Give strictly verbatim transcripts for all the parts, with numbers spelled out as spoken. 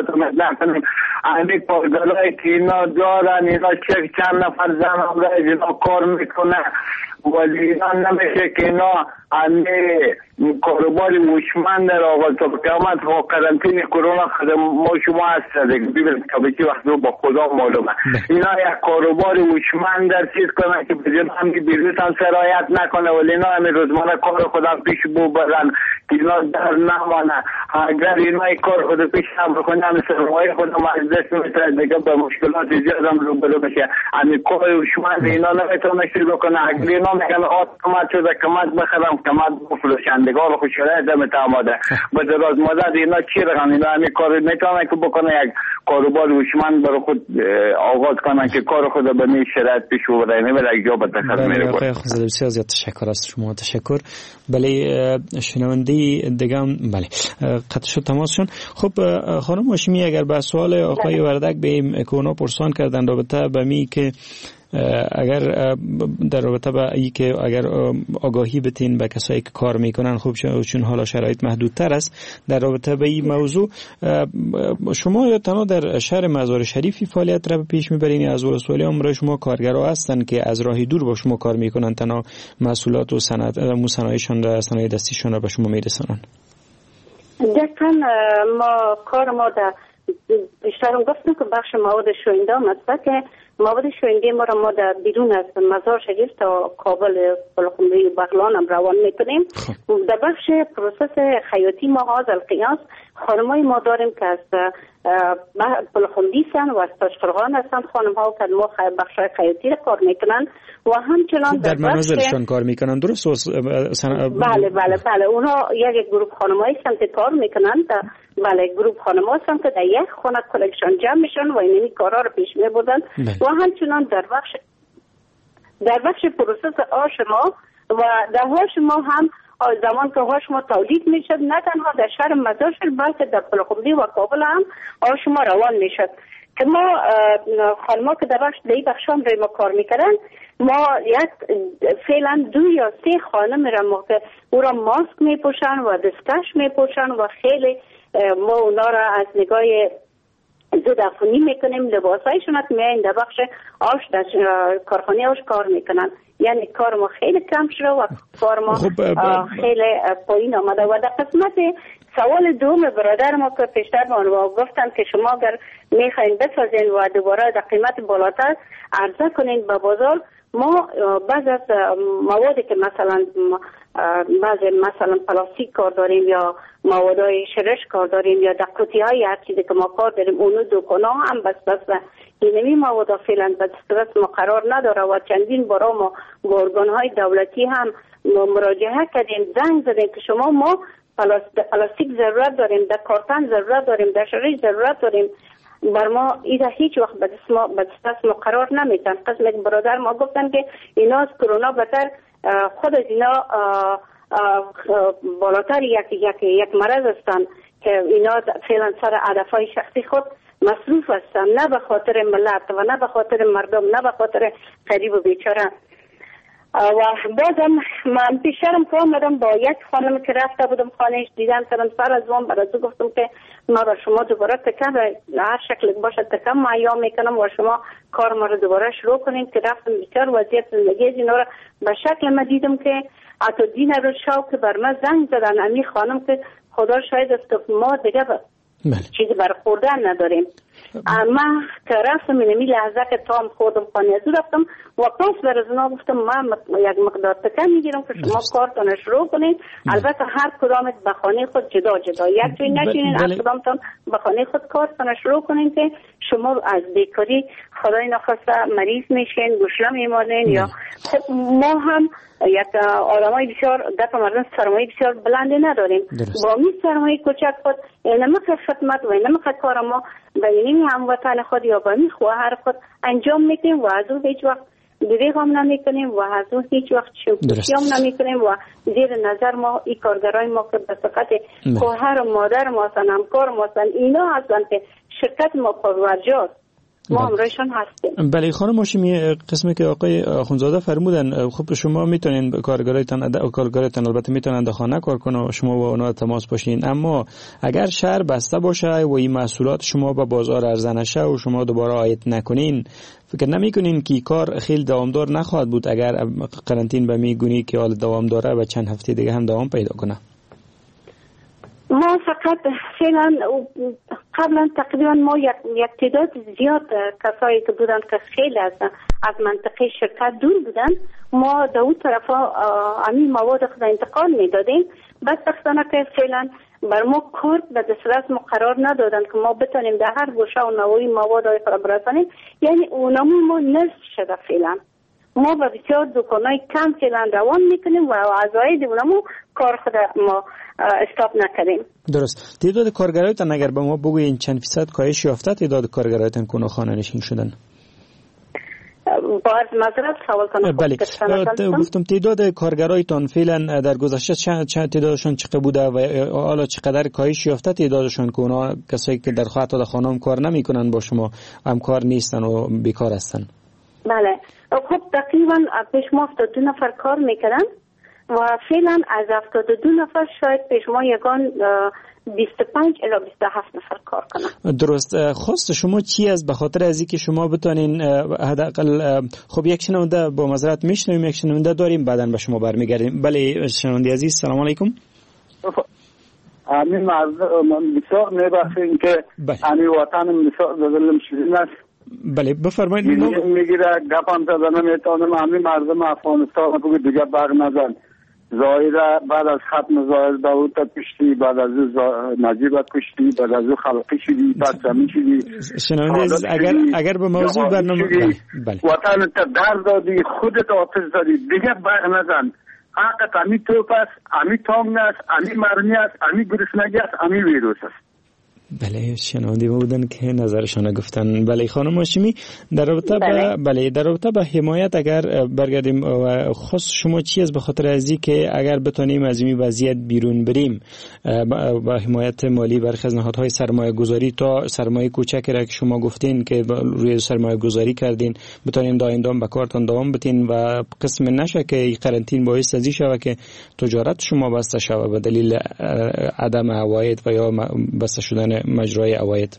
اعتماد نکنیم. همین کارگرایی که اینا دارن، اینا چه چند نفر زن همراه اینا کار میکنه، ولی اینا نمیشه که اینا همین کاروباری هوشمند در آغاز تا قیامت ها قرنطینه کرونا خود ما شما هست دیگه ببینید تا به چی وقت رو با خدا معلومه. اینا یک کاروباری هوشمند در چیز کنه که بجن همین بیروت هم سرایت نکنه، ولی اینا همین روزمانه کار خودم پیش ببرن که اینا در نمانه. اگر اینا ای کار خود پیش هم بکنه همین سرمایه خودم از دست میتره دیگه به مشکلات زیاد هم روبرو بشه. همین کار هوشمند اینا نمیتونه شروع کنه. اگر اینا میگن آت کمت شده کمت بخرم کمت بفروشندگار خوش شده دمت آماده به دراز مدت اینا چی رقم اینا همین کار میتونه که بکنه یک کاروبار هوشمند برای خود آغاز کنن که کار خود به این شرایط پیش ببره. نمیره یک جا به دخل میره. آقای آخوندزاده بسیار زیاد تشکر از شما. تشکر. بله شنونده دیگه هم بله قطع شد تماسشون. خب خانم هاشمی اگر به سوال آقای وردک به کرونا پرسان کردن رابطه به می که اگر در رابطه با ای که اگر آگاهی بتین به کسایی که کار میکنن خوب چون حالا شرایط محدودتر است در رابطه با این موضوع شما یا تنها در شهر مزار شریفی فعالیت را پیش میبرین از ولسوالی هم برای شما کارگرها هستن که از راهی دور با شما کار میکنن تنها محصولات و صنعت صنایعشان را صنایع دستیشان را به شما میرسونن؟ دقیقاً ما کار ما در بیشتر گفتم که بخش مواد شوینده است که مواد شوینده ما را ما در بیرون از مزار شریف تا کابل بلخمری و بغلان هم روان میکنیم. در بخش پروسس خیاطی ما از القیاس خانمای ما داریم که از بلخمری هستند و از تاشقرغان هستند. خانم ها که ما بخش خیاطی را کار میکنن و همچنان در منازلشان کار میکنن. درست؟ سن... بله بله بله اونها یک گروه خانمایی هستند که کار میکنن. بله گروه خانم‌ها هستند که در یک خانه کلکشن جمع میشن و اینمی کارها رو پیش میبردن و همچنان در بخش در بخش پروسس آش ما و در هاش ما هم زمان که هاش ما تولید میشد نه تنها در شهر مزار شریف بلکه در بلخمری و کابل هم آش ما روان میشد که ما خانم‌ها که در بخش دی بخش هم روی ما کار میکردن ما یک فعلا دو یا سه خانم را ما که او را ماسک میپوشن و دستکش میپوشن و خیلی ما اونا را از نگاه زود افونی میکنیم. لباسایشون هست میاین در بخش آش در کارخانه آش کار میکنن. یعنی کار ما خیلی کم شده و کار ما خیلی پایین آمده. و در قسمت سوال دوم برادر ما که پیشتر ما گفتن که شما اگر میخواین بسازین و دوباره در قیمت بالاتر عرضه کنین به بازار، ما بعض از موادی که مثلا بعضی مثلا پلاستیک کار داریم یا موادهای شرش کار داریم یا در قوطی های هر چیزی که ما کار داریم اونو دوکانا هم بس بس اینمی مواد فعلا به دسترس ما قرار نداره و چندین بارا ما با ارگان های دولتی هم مراجعه کردیم، زنگ زدیم که شما ما پلاستیک ضرورت داریم، در کارتن ضرورت داریم، در شرش ضرورت داریم. بر ما ایده هیچ وقت به دست ما به دست ما قرار نمیدن. قسم یک برادر ما گفتن که اینا از کرونا بهتر خود از اینا بالاتر یک یک یک مرض هستن که اینا فعلا سر هدفهای شخصی خود مصروف هستن، نه به خاطر ملت و نه به خاطر مردم، نه به خاطر غریب و بیچاره. و بازم من پیشترم که آمدم با یک خانم که رفته بودم خانهش دیدم کردم سر از وان برای گفتم که ما با شما دوباره تکم هر شکل باشه تکم معیام میکنم و شما کار ما رو دوباره شروع کنیم که رفتم بیشتر وضعیت زندگی از اینا رو به شکل ما دیدم که حتی دین رو شاو که بر من زنگ زدن امی خانم که خدا شاید است که ما دیگه چیزی بر خوردن نداریم. اما که رفتم اینمی لحظه که تام خوردم خانه از رفتم و پاس بر از اونا گفتم من یک مقدار تکم میگیرم که شما کارتان شروع کنید. البته هر کدامت به خانه خود جدا جدا یک جای نشینین، هر کدامتان به خانه خود کارتان شروع کنید که شما از بیکاری خدای نخواسته مریض میشین، گوشله میمانین. یا خب ما هم یک آدمای بسیار دفع مردم سرمایه بسیار بلنده نداریم. با می سرمایه کوچک خود اینمقدر خدمت و اینمقدر کار ما به این هموطن خود یا به می خواهر خود انجام میکنیم و از او هیچ وقت دریغ هم نمی کنیم و از او هیچ وقت شوخی هم نمی کنیم و زیر نظر ما این کارگرای ما که به صفت خواهر و مادر ما هستن، همکار ما هستن، اینا هستن که شرکت ما پرورجاست ما همراهشان هستیم. بله خانم هاشمی، قسمی که آقای آخوندزاده فرمودن، خب شما میتونین کارگرایتان کارگرایتان البته میتونن در خانه کار کنن و شما با اونها تماس باشین، اما اگر شهر بسته باشه و این محصولات شما به بازار عرضه نشه و شما دوباره عاید نکنین، فکر نمیکنین که کار خیلی دوامدار نخواهد بود اگر قرنطینه به میگونی که حال دوام داره و چند هفته دیگه هم دوام پیدا کنه؟ ما فقط فعلا قبلا تقریبا ما یک, یک تعداد زیاد کسایی که بودن که خیلی از از منطقه شرکت دور بودن، ما در اون طرفا همین مواد خود انتقال میدادیم. بس بختانه که فعلا بر ما کار به دسترس ما قرار ندادن که ما بتونیم در هر گوشه و نوعی مواد های خود برسانیم، یعنی اونمو ما نصف شده فعلا. ما به بسیار دکانای کم فعلا روان میکنیم و اعضای اونمو کار خود ما استاپ نکردیم. درست. تعداد کارگرایتان اگر به ما بگوین چند فیصد کاهش یافته تعداد کارگرایتان که خانه نشین شدن؟ باز معذرت سوال کنم. بله گفتم تعداد کارگرایتان فعلا در گذشته چند چند تعدادشون چقدر بوده و حالا چقدر کاهش یافته تعدادشون که اونا کسایی که در خاطر در خانه کار نمیکنن با شما همکار نیستن و بیکار هستن؟ بله خب تقریبا پیش ما هفتاد و دو نفر کار میکردن و فعلا از هفتاد و دو نفر شاید پیش ما یگان بیست و پنج الی بیست و هفت نفر کار کنن. درست. خواست شما چی است به خاطر از اینکه شما بتونین حداقل خب یک شنونده با معذرت میشنویم، یک شنونده داریم بعداً به شما برمیگردیم. بله شنونده عزیز سلام علیکم. همین من بسیار میبخشیم که همین وطن بسیار بزرگم شیرین است. بله بفرمایید. میگیره گپم زدن نمیتونم. همین مردم افغانستان رو دیگه بر نزن. ظاهره بعد از ختم ظاهر داوود کشتی، بعد از نجیب کشتی، بعد از خلقی شدی، بعد زمین شدی. شنونده اگر اگر به موضوع برنامه بله وطن تا در دادی، خودت آتش دادی، دیگه بر نزن. حقت امی توپ است، امی تام است، امی مرمی است، امی گرسنگی است، امی ویروس است. بله شنونده بودن که نظرشان گفتن. بله خانم هاشمی در رابطه با بله در رابطه با حمایت اگر برگردیم و خاص شما چی از به خاطر ازی که اگر بتونیم از این وضعیت بیرون بریم با حمایت مالی برخی از نهادهای سرمایه گذاری تا سرمایه کوچکی را که شما گفتین که روی سرمایه گذاری کردین بتونین دائم به کارتون دوام بدین و قسم نشه که قرنطینه باعث ازی شوه که تجارت شما بسته شوه به دلیل عدم عواید و یا بسته شدن مجرای عواید.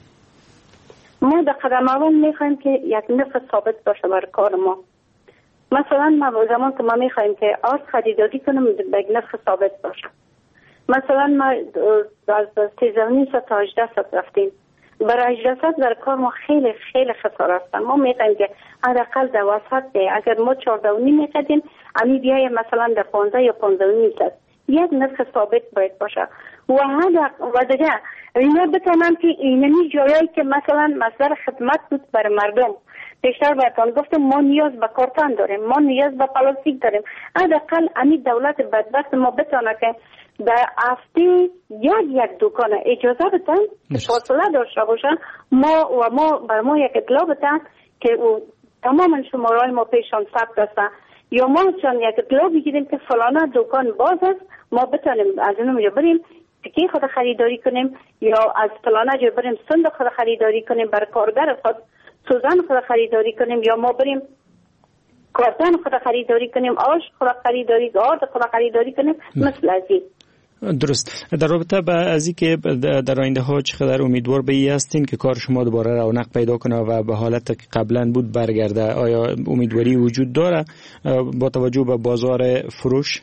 ما در قدم اول میخوایم که یک نرخ ثابت باشه برای کار ما. مثلا ما زمان که ما میخوایم که آرد خریداری کنیم به یک نرخ ثابت باشه. مثلا ما از سیزده و نیم ساعت تا هجده ساعت رفتیم. برای هجده ساعت در کار ما خیلی خیلی خسارت است. ما میخوایم که حداقل در وسط اگر ما چهارده و نیم میخوایم امی بیای مثلا در پانزده یا پانزده و نیم ساعت یک نرخ ثابت باید باشه. و هذا و دیگه اینا بتونن که اینمی جایی که مثلا مصدر خدمت بود برای مردم. پیشتر بهتون گفتم ما نیاز به کارتان داریم، ما نیاز به پلاستیک داریم. حداقل امی دولت بدبخت ما بتونه که در هفته یک یک دکان اجازه بدن فاصله داشته باشن ما و ما بر ما یک اطلاع بدن که تماما شماره‌های ما پیشان ثبت است یا ما چون یک اطلاع بگیریم که فلانه دکان باز است ما بتونیم از اونجا بریم تکی خود خریداری کنیم یا از فلانه جا بریم صندوق خود خریداری کنیم برای کارگر خود سوزن خود خریداری کنیم یا ما بریم کارتن خود خریداری کنیم آش خود خریداری آرد خود خریداری کنیم مثل از این. درست. در رابطه با ازی که در آینده ها چقدر امیدوار به این هستین که کار شما دوباره رونق پیدا کنه و به حالت که قبلا بود برگرده؟ آیا امیدواری وجود داره با توجه به بازار فروش؟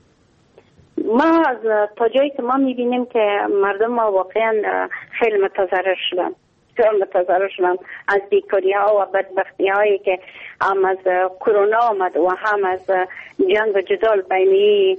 ما از تا جایی که ما میبینیم که مردم ما واقعا خیلی متضرر شدن خیلی متضرر شدن از بیکاری ها و بدبختی هایی که هم از کرونا آمد و هم از جنگ و جدال بین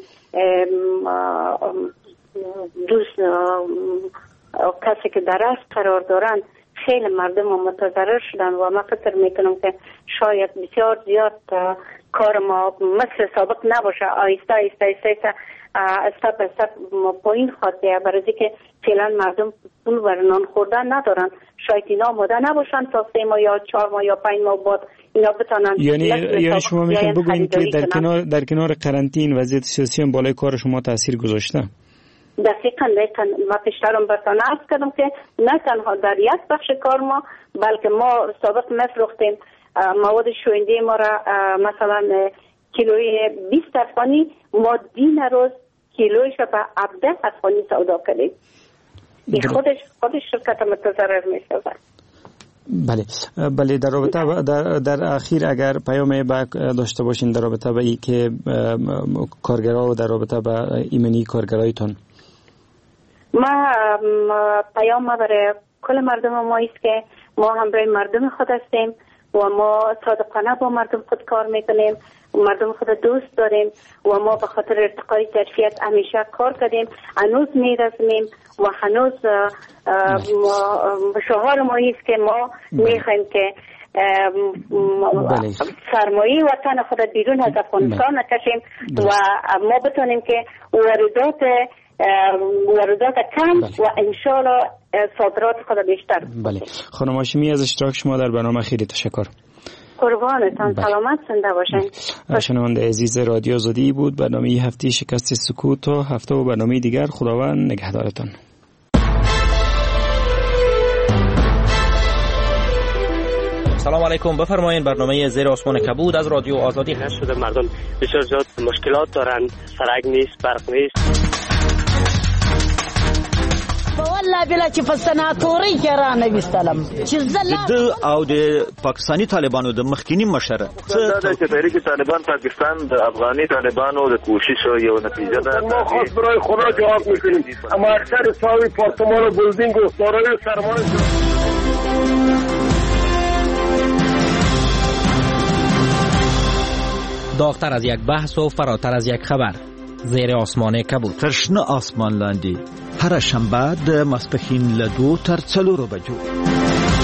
دوست کسی که در است قرار دارن. خیلی مردم ما متضرر شدن و ما فکر میکنم که شاید بسیار زیاد کار ما مثل سابق نباشه. آیسته آیسته آیسته استپ استپ ما پایین خواهده برای که فعلا مردم پول برای نان خوردن ندارن. شاید اینا آماده نباشن تا سه ماه یا چهار ماه یا پنج ماه بعد اینا بتانن. یعنی یعنی شما میخواین بگوین که در کنار در کنار قرنطینه وضعیت سیاسی هم بالای کار شما تاثیر گذاشته؟ دقیقاً دقیقاً ما پیشترم برتان عرض کردم که نه تنها در یک بخش کار ما، بلکه ما سابق میفروختیم مواد شوینده ما را مثلا کیلوی بیست افغانی، ما دین روز کیلویش را به هفده افغانی سودا کردیم. این خودش خودش شرکت متضرر می شود. بله بله در رابطه در, در اخیر اگر پیامی با داشته باشین در رابطه با ای که کارگرها و در رابطه با ایمنی کارگرایتون. ما پیام ما برای کل مردم ما است که ما همراه مردم خود هستیم و ما صادقانه با مردم خود کار میکنیم، مردم خود دوست داریم و ما به خاطر ارتقای ظرفیت همیشه کار کردیم، هنوز میرسیم و هنوز شعار ما است که ما میخوایم که سرمایه وطن خود بیرون از افغانستان نکشیم و ما بتونیم که واردات واردات کم بله. و انشالله صادرات خود بیشتر. بله خانم هاشمی از اشتراک شما در برنامه خیلی تشکر. قربانتان بله. سلامت زنده باشین. شنونده عزیز رادیو آزادی بود برنامه هفته شکست سکوت تا هفته و برنامه دیگر. خداوند نگهدارتان. سلام علیکم، بفرمایید. برنامه زیر آسمان کبود از رادیو آزادی هست. شده مردم بسیار زیاد مشکلات دارن، سرک نیست، برق نیست. والله بلا چې په سناتوري کې را نه وستلم چې زله د او د پاکستاني طالبانو د مخکینی مشر څه د تحریک طالبان پاکستان د افغاني طالبانو د کوشش یو نتیجه ده. ما خاص برای خدا جواب میکنیم، اما اکثر ساوی پارتمان و بلدینگ و سارای سرمایه داغتر از یک بحث و فراتر از یک خبر. زیر آسمان کبود. ترشنه آسمان لاندی. هر شنبه د ماسپښین له دوه تر څلورو بجو